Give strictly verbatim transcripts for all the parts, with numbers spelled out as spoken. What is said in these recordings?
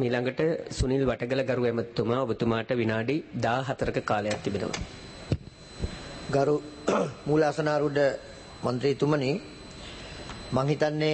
මීළඟට සුනිල් වටගල ගරු ඇමතුමා ඔබතුමාට විනාඩි දාහතරක කාලයක් තිබෙනවා. ගරු මූලාසනාරූඪ මන්ත්‍රීතුමනි මං හිතන්නේ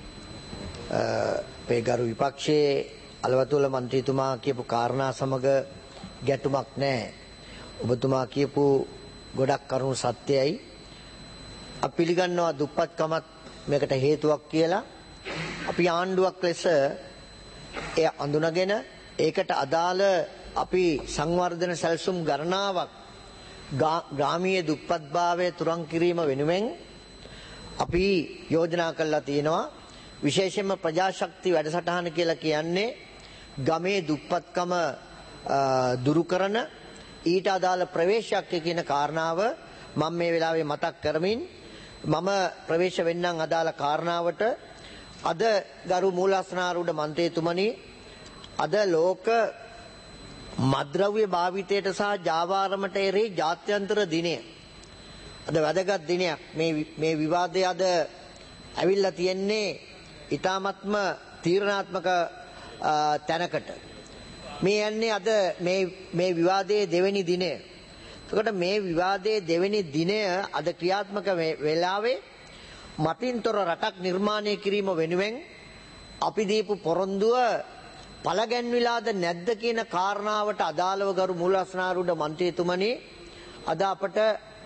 මේ ගරු විපක්ෂයේ අලවතුල මන්ත්‍රීතුමා කියපු කාරණා සමග ගැටුමක් නැහැ. ඔබතුමා කියපු ගොඩක් කරුණු සත්‍යයි. අපි පිළිගන්නවා දුප්පත්කමත් මේකට හේතුවක් කියලා. අපි ආණ්ඩුවක් ලෙස ඒ අඳුනගෙන ඒකට අදාළ අපි සංවර්ධන සැලසුම් ගණනාවක් ග්‍රාමීය දුප්පත්භාවය තුරන් කිරීම වෙනුවෙන් අපි යෝජනා කළා තියෙනවා. විශේෂයෙන්ම ප්‍රජාශක්ති වැඩසටහන කියලා කියන්නේ ගමේ දුප්පත්කම දුරු කරන ඊට අදාළ ප්‍රවේශයක් කියන කාරණාව මම මේ වෙලාවේ මතක් කරමින් මම ප්‍රවේශ වෙන්නම් අදාළ කාරණාවට. අද ගරු මූලාසනාරූඪ මන්ත්‍රීතුමනි අද ලෝක මද්ද්‍රව්‍ය භාවිතයට සහ ජාවාරමට එරෙහි ජාත්‍යන්තර දිනය. අද වැදගත් දිනයක්. මේ මේ විවාදය අද ඇවිල්ලා තියෙන්නේ ඊ타ත්ම තීරණාත්මක තැනකට. මේ යන්නේ අද මේ මේ විවාදයේ දෙවෙනි දිනය. එතකොට මේ විවාදයේ දෙවෙනි දිනය අද ක්‍රියාත්මක වෙලාවේ මතින්තර රටක් නිර්මාණය කිරීම වෙනුවෙන් අපි දීපු පොරොන්දුව පළගැන්විලාද නැද්ද කියන කාරණාවට අදාළව ගරු මූලාසනාරූඪ මන්ත්‍රීතුමනි අද අපට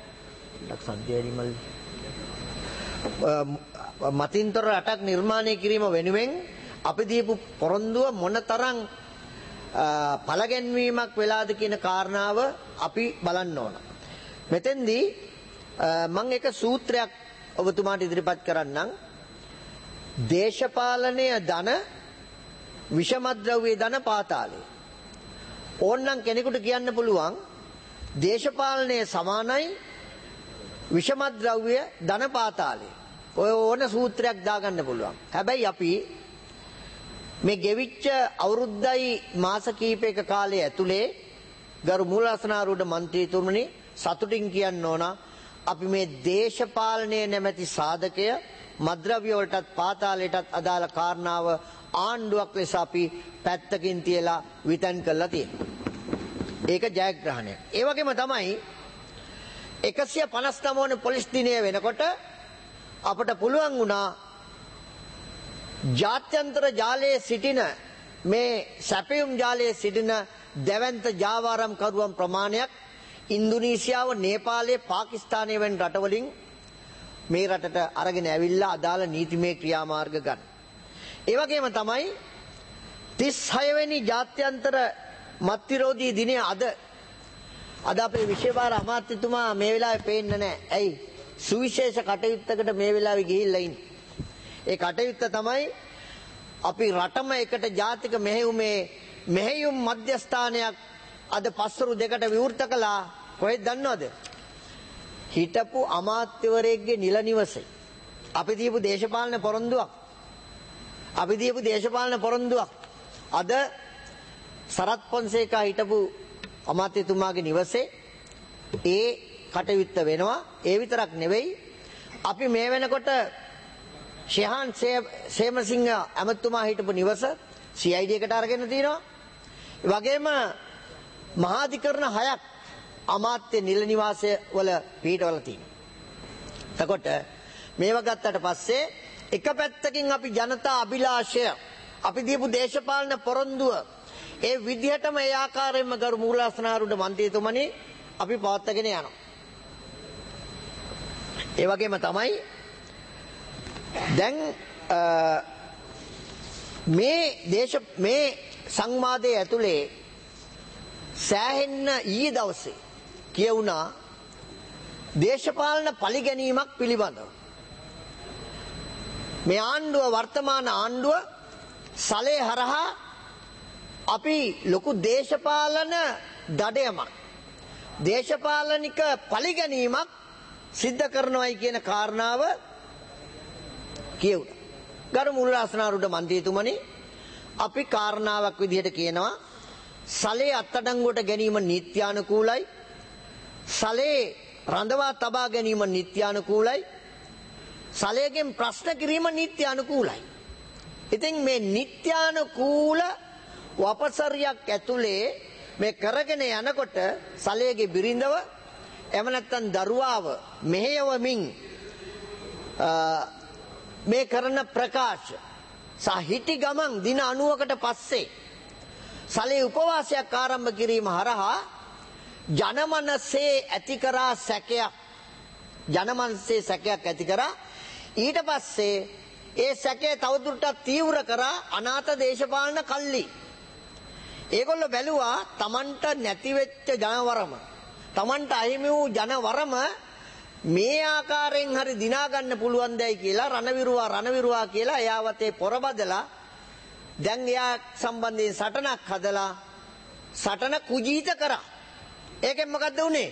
මතින්තර රටක් නිර්මාණය කිරීම වෙනුවෙන් අපි දීපු පොරොන්දුව මොනතරම් පළගැන්වීමක් වෙලාද කියන කාරණාව අපි බලන්න ඕන. මෙතෙන්දී මම එක සූත්‍රයක් ඔබතුමාට ඉදිරිපත් කරන්නම්. දේශපාලනය ධන විෂමද්‍රව්‍ය ධන පාතාලය. ඕනනම් කෙනෙකුට කියන්න පුළුවන් දේශපාලනය සමානයි විෂමද්‍රව්‍ය ධන පාතාලය. ඔය ඕන සූත්‍රයක් දාගන්න පුළුවන්. හැබැයි අපි මේ ගෙවිච්ච අවුරුද්දයි මාස කීපයක කාලය ඇතුලේ ගරු මූලාසනාරූඪ මන්ත්‍රීතුමනි සතුටින් කියන්න ඕන අපි මේ දේශපාලනය නැමැති සාධකය මද්ද්‍රව්‍ය වලටත් පාතාලයටත් අදාළ කාරණාව ආණ්ඩුවක් ලෙස අපි පැත්තකින් තියලා විතන් කරලා තියෙනවා. ඒක ජයග්‍රහණයක්. ඒ වගේම තමයි එකසිය පනස් නව වන පොලිස් දිනය වෙනකොට අපට පුළුවන් වුණා ජාත්‍යන්තර ජාලයේ සිටින මේ සැපයුම් ජාලයේ සිටින දැවැන්ත ජාවාරම්කරුවන් ප්‍රමාණයක් ඉන්දුනීසියාව, නේපාලය, පාකිස්තානය වැනි රටවලින් මේ රටට අරගෙන ඇවිල්ලා අදාළ නීතිමය ක්‍රියාමාර්ග ගන්න. ඒ වගේම තමයි තිස් හය වෙනි ජාත්‍යන්තර මත් විරෝධී දිනය අද අද අපේ විශේෂ භාර අමාත්‍යතුමා මේ වෙලාවේ පේන්නේ නැහැ. ඇයි? සුවිශේෂ කටයුත්තකට මේ වෙලාවේ ගිහිල්ලා ඉන්නේ. ඒ කටයුත්ත තමයි අපි රටම එකට ජාතික මෙහෙයුමේ මෙහෙයුම් මධ්‍යස්ථානයක් අද පස්වරු දෙකට විවෘත කළා. කොහෙද දන්නවද? හිටපු අමාත්‍යවරයෙක්ගේ නිල නිවසේ. අපි දීපු දේශපාලන පොරොන්දුවක්. අපි දීපු දේශපාලන පොරොන්දුවක්. අද සරත් පොන්සේකා හිටපු අමාත්‍යතුමාගේ නිවසේ ඒ කටයුත්ත වෙනවා. ඒ විතරක් නෙවෙයි අපි මේ වෙනකොට ශිහාන් සේමසිංහ ඇමතුමා හිටපු නිවස සී අයි ඩී එකට අරගෙන තිනවා. ඒ වගේම මහාධිකරණ හයක් අමාත්‍ය නිල නිවාසය වල පිටවල තියෙනවා. එතකොට මේවා ගත්තට පස්සේ එක පැත්තකින් අපි ජනතා අභිලාෂය අපි දීපු දේශපාලන පොරොන්දුව ඒ විදිහටම ඒ ආකාරයෙන්ම ගරු මූලාසනාරූඪ මන්ත්‍රීතුමනි අපි පවත්වාගෙන යනවා. ඒ වගේම තමයි දැන් මේ දේශ මේ සංවාදයේ ඇතුලේ සෑහෙන්න ඊයේ දවසේ කියුණා දේශපාලන පරිගැනීමක් පිළිබඳව. මේ ආණ්ඩුව වර්තමාන ආණ්ඩුව සලේ හරහා අපි ලොකු දේශපාලන දඩයමක් දේශපාලනික පරිගැනීමක් සිද්ධ කරනවායි කියන කාරණාව කියුණා. ගරු මූලාසනාරූඪ මන්ත්‍රීතුමනි අපි කාරණාවක් විදිහට කියනවා සලේ අත්අඩංගුවට ගැනීම නීත්‍යානුකූලයි. සලේ රඳවා තබා ගැනීම නීත්‍යානුකූලයි. සලයෙන් ප්‍රශ්න කිරීම නීත්‍යානුකූලයි. ඉතින් මේ නීත්‍යානුකූල වපසරියක් ඇතුලේ මේ කරගෙන යනකොට සලයේගේ බිරිඳව එම නැත්තම් දරුවාව මෙහෙයවමින් මේ කරන ප්‍රකාශ සහිටි ගමන් දින අනූවකට පස්සේ සලේ උපවාසයක් ආරම්භ කිරීම හරහා ජනමනසේ ඇති කරා සැකයක් ජනමනසේ සැකයක් ඇති කරා ඊට පස්සේ ඒ සැකය තවදුරටත් තීව්‍ර කරා අනාථ දේශපාලන කල්ලි. ඒගොල්ලෝ බැලුවා Tamanට නැති වෙච්ච ජනවරම Tamanට අහිමි වූ ජනවරම මේ ආකාරයෙන් හරි දිනා ගන්න පුළුවන් දැයි කියලා රණවිරුවා රණවිරුවා කියලා එයාවතේ පොරබදලා දැන් එයා සම්බන්ධයෙන් සටනක් හදලා සටන කුජීත කරා. ඒකෙන් මොකද්ද උනේ?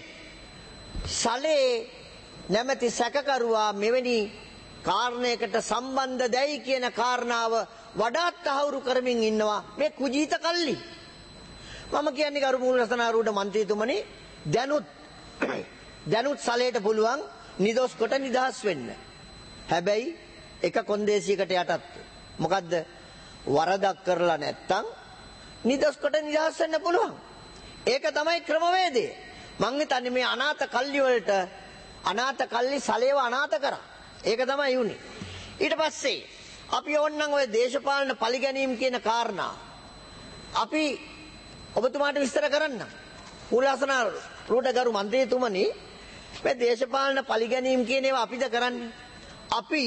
සලේ නැමැති සැකකරුවා මෙවැනි කාරණයකට සම්බන්ධ දැයි කියන කාරණාව වඩාත් තහවුරු කරමින් ඉන්නවා මේ කුජීත කල්ලි. මම කියන්නේ කරු මූලරත්නාරූඪ මන්ත්‍රීතුමනි දැනුත් දැනුත් සලේට පුළුවන් නිදොස් කොට නිදහස් වෙන්න. හැබැයි එක කොන්දේසියකට යටත්. මොකද්ද? වරදක් කරලා නැත්තම් නිදොස් කොට නිදහස් වෙන්න පුළුවන්. ඒක තමයි ක්‍රමවේදය. මං හිතන්නේ මේ අනාථ කල්ලි වලට අනාථ කල්ලි සලේව අනාථ කරා. ඒක තමයි උනේ. ඊට පස්සේ අපි ඕන්නම් ඔය දේශපාලන පරිගැනීම් කියන කාරණා අපි ඔබතුමාට විස්තර කරන්න. මූලරත්නාරූඪ ගරු මන්ත්‍රීතුමනි මේ දේශපාලන පරිගැනීම් කියන ඒවා අපිද කරන්නේ. අපි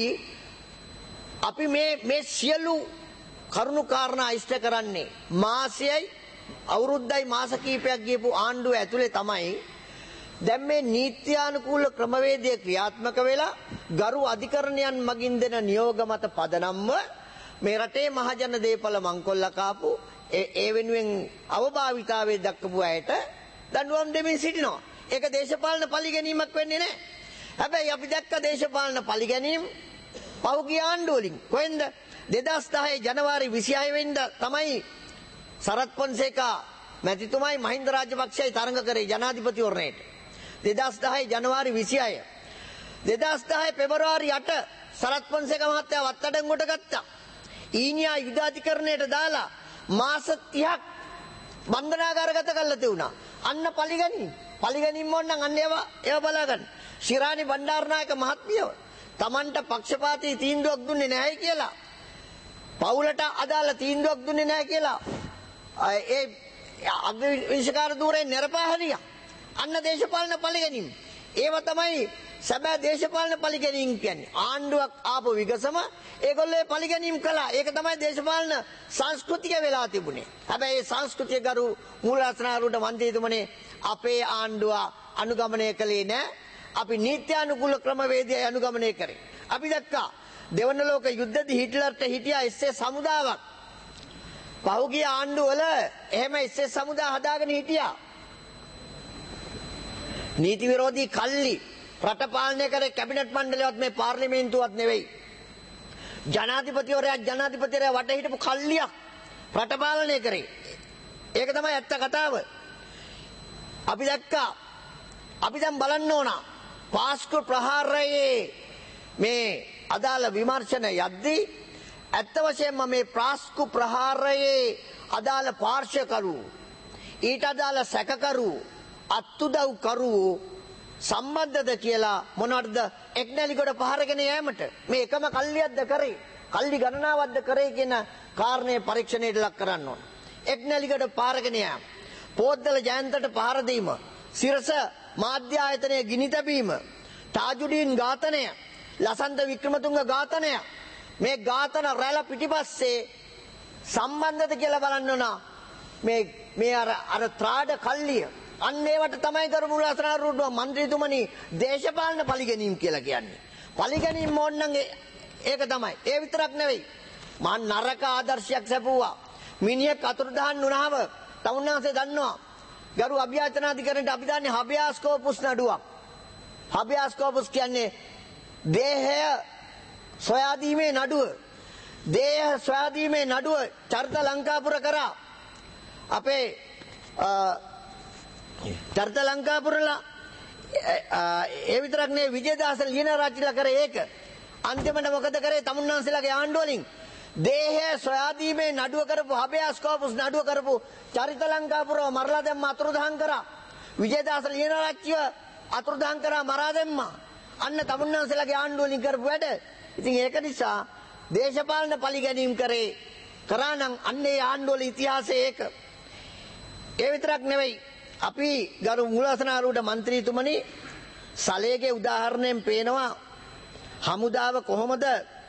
අපි මේ මේ සියලු කරුණු කාරණා ඉෂ්ට කරන්නේ මාසයයි අවුරුද්දයි මාස කිහිපයක් ගියපු ආණ්ඩුව ඇතුලේ තමයි දැන් මේ නීත්‍යානුකූල ක්‍රමවේදය ක්‍රියාත්මක වෙලා ගරු අධිකරණයන් මගින් දෙන නියෝග මත පදනම්ව මේ රටේ මහජන දේපල මංකොල්ල කාපු ඒ වෙනුවෙන් අවභාවිතාවයේ දක්වපු අයට දඬුවම් දෙමින් සිටිනවා. ඒක දේශපාලන පරිගැනීමක් වෙන්නේ නැහැ. හැබැයි අපි දැක්ක දේශපාලන පරිගැනීම් පහුගිය ආණ්ඩුව වලින් කොහෙන්ද දෙදහස් දහය ජනවාරි විසිහය වෙනිදා තමයි සරත් පොන්සේකා මැතිතුමයි මහින්ද රාජපක්ෂයි තරඟ කරේ ජනාධිපතිවරණයට. දෙදහස් දහය ජනවාරි විසිහය දෙදහස් දහය පෙබරවාරි අට සරත් පොන්සේකා මහත්තයා වත්තඩංගුවට ගත්තා. ඊනියා යුදාධිකරණයට දාලා මාස තිහක් බන්ධනාගාරගත කරලා තියුණා. අන්න පරිගැනීම් පරිගැනීම් ඕනනම් අන්න ඒවා ඒවා බලාගන්න. ශිරානි බණ්ඩාරනායක මහත්මියව Tamanට පක්ෂපාතී තීන්දුවක් දුන්නේ නැහැ කියලා පවුලට අදාළ තීන්දුවක් දුන්නේ නැහැ කියලා ඒ අග්‍රවිශකාර ධූරයෙන් නිරපා හරියා. අන්න දේශපාලන පරිගැනීම්. ඒව තමයි සැබෑ දේශපාලන පරිගැනීම් කියන්නේ. ආණ්ඩුවක් ආපු විගසම ඒගොල්ලෝ පරිගැනීම් කළා. ඒක තමයි දේශපාලන සංස්කෘතිය වෙලා තිබුණේ. හැබැයි ඒ සංස්කෘතිය ගරු මූලරත්නාරූඪ මන්ත්‍රීතුමනි අපේ ආණ්ඩුව අනුගමනය කළේ නැහැ. අපි නීත්‍යානුකූල ක්‍රමවේදය අනුගමනය කරේ. අපි දැක්කා දෙවන ලෝක යුද්ධදී හිට්ලර්ට හිටියා එස්සේ සමුදාවක්. පහුගිය ආණ්ඩුවල එහෙම එස්සේ සමුදා හදාගෙන හිටියා. නීති විරෝධී කල්ලි රට පාලනය කරේ කැබිනට් මණ්ඩලයවත් මේ පාර්ලිමේන්තුවත් නෙවෙයි. ජනාධිපතිවරයා ජනාධිපතිවරයා වට හිටපු කල්ලියක් රට පාලනය කරේ. ඒක තමයි ඇත්ත කතාව. අපි දැක්කා අපි දැන් බලන්න ඕන පාස්කු ප්‍රහාරයේ මේ අදාළ විමර්ශන යද්දී ඇත්ත වශයෙන්ම මේ පාස්කු ප්‍රහාරයේ අදාළ පාර්ශ්වකරු ඊට අදාළ සැකකරු අත්උදව් කරු සම්බන්ධද කියලා මොනවද එක්නැලිගොඩ පහරගෙන යෑමට මේ එකම කල්ලියක්ද කරේ කල්ලි ගණනාවක්ද කරේ කියන කාරණේ පරීක්ෂණයට ලක් කරන්න ඕන. එක්නැලිගොඩ පහරගෙන යෑම, පොද්දල ජයන්තට පහර දීම, සිරස මාධ්‍ය ආයතනයේ ගිනි තැබීම, තාජුඩීන් ඝාතනය, ලසන්ත වික්‍රමතුංග ඝාතනය, මේ ඝාතන රැළ පිටිපස්සේ සම්බන්ධද කියලා බලන්න ඕන. මේ මේ අර අර ත්‍රාඩ කල්ලිය අන්න ඒවට තමයි ගරු මූලරත්නාරූඪ මන්ත්‍රීතුමනි දේශපාලන පරිගැනීම් කියලා කියන්නේ. පරිගැනීම් ඕනනම් ඒක තමයි. ඒ විතරක් නෙවෙයි. මම නරක ආදර්ශයක් සැපුවා. මිනිහෙක් අතුරුදහන් වුණාම තමුන්නාසේ දන්නවා. ගරු අභියාචනාධිකරණයට අපි දාන්නේ හබියාස් කෝපස් නඩුවක්. හබියාස් කෝපස් කියන්නේ දේහය සොයාදීමේ නඩුව. දේහ සොයාදීමේ නඩුව චරිත ලංකාපුර කරා. අපේ චරිත ලංකාපුරලා ඒ විතරක් නෙවෙයි විජේදාස ලියනරාජ්‍යලා කරේ ඒක. අන්තිමට මොකද කරේ? තමුන්නාන්සේලාගේ ආණ්ඩුව වලින් දේහය සොයාදීමේ නඩුව කරපු හබයාස්කෝපස් නඩුව කරපු චරිත ලංකාපුරව මරලා දැම්ම අතුරුදහන් කරා. විජේදාස ලියනාරච්චිව අතුරුදහන් කරා මරා දැම්මා. අන්න තමුන්නාන්සලාගේ ආණ්ඩුව වලින් කරපු වැඩ. ඉතින් ඒක නිසා දේශපාලන පරිගැනීම් කරේ කරා නම් අන්නේ ආණ්ඩුව වල ඉතිහාසය ඒක. ඒ විතරක් නෙවෙයි අපි ගරු මූලාසනාරූඪ മന്ത്രിතුමනි සලේගේ උදාහරණයෙන් පේනවා හමුදාව කොහොමද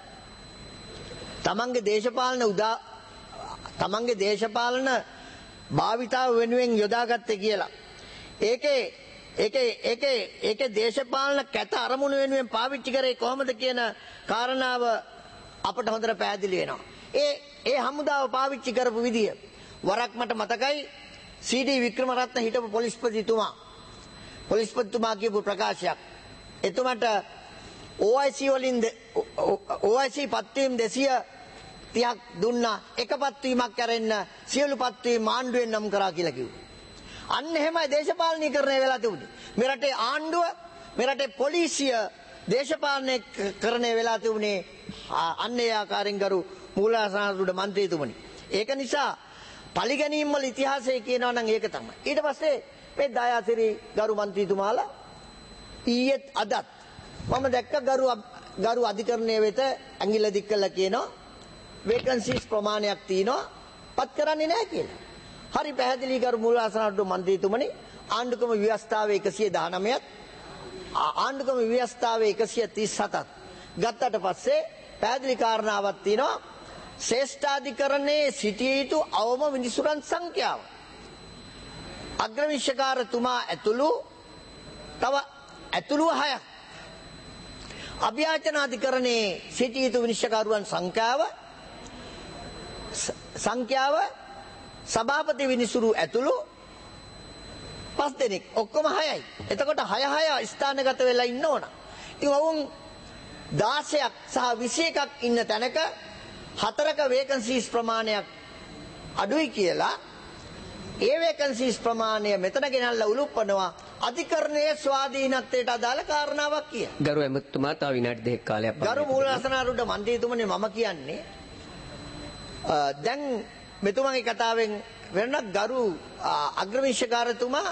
තමන්ගේ දේශපාලන උදා තමන්ගේ දේශපාලන භාවිතාව වෙනුවෙන් යොදාගත්තේ කියලා. ඒකේ ඒකේ ඒකේ ඒකේ දේශපාලන කැත අරමුණු වෙනුවෙන් පාවිච්චි කරේ කොහොමද කියන කාරණාව අපට හොඳට පැහැදිලි වෙනවා. ඒ ඒ හමුදාව පාවිච්චි කරපු විදිය වරක් මට මතකයි සී.ඩී. වික්‍රමරත්න හිටපු පොලිස්පතිතුමා පොලිස්පතිතුමා කියපු ප්‍රකාශයක්. එතුමාට ඕ අයි සී වලින් ඕ අයි සී පත්වීම් දෙසිය තිහක් දුන්නා. එක පත්වීමක් කරෙන්න සියලු පත්වීම් ආණ්ඩුවෙන් නම් කරා කියලා කිව්වා. අන්න එහෙමයි දේශපාලනීකරණය වෙලා තිබුණේ. මේ රටේ ආණ්ඩුව, මේ රටේ පොලිසිය දේශපාලනීකරණය වෙලා තිබුණේ අන්න ඒ ආකාරයෙන් ගරු මූලාසනාරූඪ മന്ത്രിතුමනි. ඒක නිසා පරිගැනීම් වල ඉතිහාසය කියනවා නම් ඒක තමයි. ඊට පස්සේ මේ දයාසිරි ගරු മന്ത്രിතුමාලා ඊයේත් අදත් මම දැක්ක ගරු ගරු අධිකරණයේ වෙත ඇඟිල්ල දික් කළා කියනවා වේකන්සිස් ප්‍රමාණයක් තියෙනවා පත් කරන්නේ නැහැ කියලා. හරි පැහැදිලි ගරු මූලාසනාරූඪ මන්ත්‍රීතුමනි ආණ්ඩුක්‍රම ව්‍යවස්ථාවේ එකසිය දහනවයත් ආණ්ඩුක්‍රම ව්‍යවස්ථාවේ එකසිය තිස් හතත් ගත්තට පස්සේ පැහැදිලි කාරණාවක් තියෙනවා ශ්‍රේෂ්ඨාධිකරණයේ සිටිය යුතු අවම මිනිසුරන් සංඛ්‍යාව. අග්‍රවිශකාරතුමා ඇතුළු තව ඇතුළු හයක් අභියාචනාධිකරණයේ සිටිය යුතු විනිශ්චයකරුවන් සංඛ්‍යාව සංඛ්‍යාව සභාපති විනිසුරු ඇතුළු පස් දෙනෙක් ඔක්කොම හයයි. එතකොට හය හය ස්ථානගත වෙලා ඉන්න ඕන. ඉතින් වුන් දාසයක් සහ විසි එකක් ඉන්න තැනක හතරක වේකන්සිස් ප්‍රමාණයක් අඩුයි කියලා ඒ වේකන්සිස් ප්‍රමාණය මෙතන ගෙනල්ලා උලුප්පනවා අධිකරණයේ ස්වාධීනත්වයට අදාළ කාරණාවක් කිය. ගරු එමෙතුමා තව විනාඩි දෙකක් කාලයක් ගරු මූලාසනාරූඪ මන්ත්‍රීතුමනි මම කියන්නේ දැන් මෙතුමාගේ කතාවෙන් වෙනත් ගරු අග්‍රවිශකාරතුමා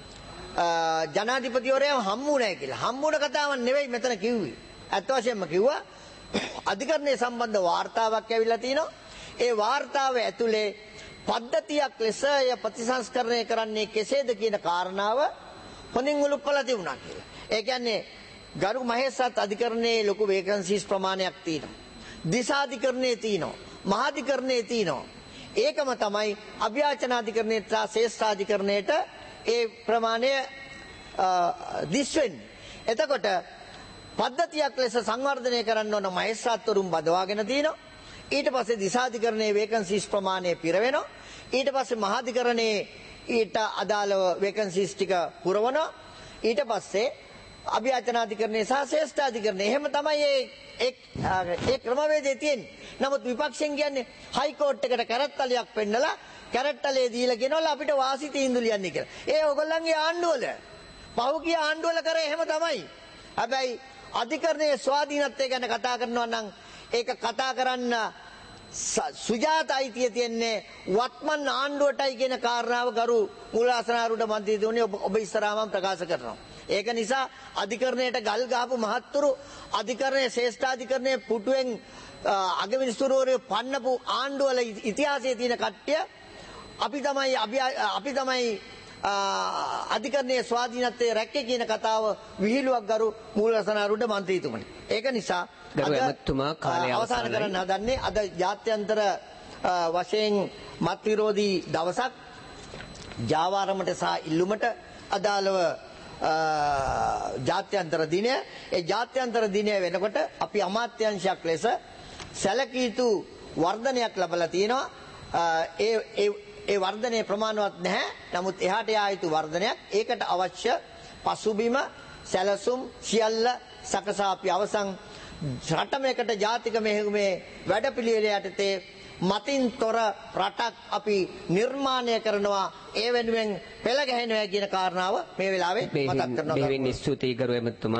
ජනාධිපතිවරයාව හම්බුනේ කියලා. හම්බුන කතාවක් නෙවෙයි මෙතන කිව්වේ. අත් වශයෙන්ම කිව්වා අධිකරණයේ සම්බන්ධ වාර්තාවක් ඇවිල්ලා තිනවා. ඒ වාර්තාව ඇතුලේ පද්ධතියක් ලෙස එය ප්‍රතිසංස්කරණය කරන්නේ කෙසේද කියන කාරණාව හොඳින් උලුප්පලා තිබුණා කියලා. ඒ කියන්නේ ගරු මහේසත් අධිකරණයේ ලොකු වේකන්සිස් ප්‍රමාණයක් තියෙනවා. දිසාධිකරණයේ තියෙනවා. මහාධිකරණයේ තියෙනවා. ඒකම තමයි අභියාචනාධිකරණයට සහ ශ්‍රේෂ්ඨාධිකරණයට ඒ ප්‍රමාණය දිස් වෙන්නේ. එතකොට පද්ධතියක් ලෙස සංවර්ධනය කරන්න ඕන මහේසත්වරුන් බදවාගෙන තියෙනවා. ඊට පස්සේ දිසාධිකරණයේ වේකන්සිස් ප්‍රමාණය පිරවෙනවා. ඊට පස්සේ මහාධිකරණයේ ඊට අදාළව වේකන්සිස් ටික පුරවනවා. ඊට පස්සේ අභියාචනාධිකරණයේ සහ ශ්‍රේෂ්ඨාධිකරණයේ එහෙම තමයි ඒ ඒ ක්‍රමවේදය තියෙන්නේ. නමුත් විපක්ෂෙන් කියන්නේ හයි කෝට් එකට කැරට්ටලියක් පෙන්නලා කැරට්ටලේ දීලා කියනවා අපිට වාසි තීන්දුව ලියන්න කියලා. ඒ ඔයගොල්ලන්ගේ ආණ්ඩුවල පහුගිය ආණ්ඩුවල කරේ එහෙම තමයි. හැබැයි අධිකරණයේ ස්වාධීනත්වය ගැන කතා කරනවා නම් ඒක කතා කරන්න සුජාත අයිතිය තියන්නේ වත්මන් ආණ්ඩුවටයි කියන කාරණාව ගරු මූලාසනාරූඪ මන්ත්‍රීතුමනි ඔබ ඉස්සරහාම ප්‍රකාශ කරනවා. ඒක නිසා අධිකරණයට ගල් ගහපු මහත්තුරු අධිකරණයේ ශ්‍රේෂ්ඨාධිකරණයේ පුටුවෙන් අගවිනිසුරුවරයෝ පන්නපු ආණ්ඩුවල ඉතිහාසයේ තියෙන කට්ටිය අපි තමයි අපි තමයි අධිකරණයේ ස්වාධීනත්වයේ රැක්කේ කියන කතාව විහිළුවක් ගරු මූලාසනාරූඪ මන්ත්‍රීතුමනි. ඒක නිසා ගරු එමෙතුමා කාලය අවසන් කරන්න හදන්නේ අද ජාත්‍යන්තර වශයෙන් මත් විරෝධී දවසක් ජාවාරමට සහ ඉල්ලුමට අදාළව ජාත්‍යන්තර දිනය. ඒ ජාත්‍යන්තර දිනය වෙනකොට අපි අමාත්‍යාංශයක් ලෙස සැලකිය යුතු වර්ධනයක් ලැබලා තියෙනවා. ඒ ඒ වර්ධනය ප්‍රමාණවත් නැහැ. නමුත් එහාට යා යුතු වර්ධනයක්. ඒකට අවශ්‍ය පසුබිම සැලසුම් සියල්ල සකසා අපි අවසන් රටමයකට ජාතික මෙහෙයුමේ වැඩපිළිවෙල යටතේ මතින් තොර රටක් අපි නිර්මාණය කරනවා. ඒ වෙනුවෙන් පෙළ ගැහෙනවා කියන කාරණාව මේ වෙලාවේ මතක් කරනවා. මේ වෙන්නේ ස්තුතියි ගරු එමෙතුමා.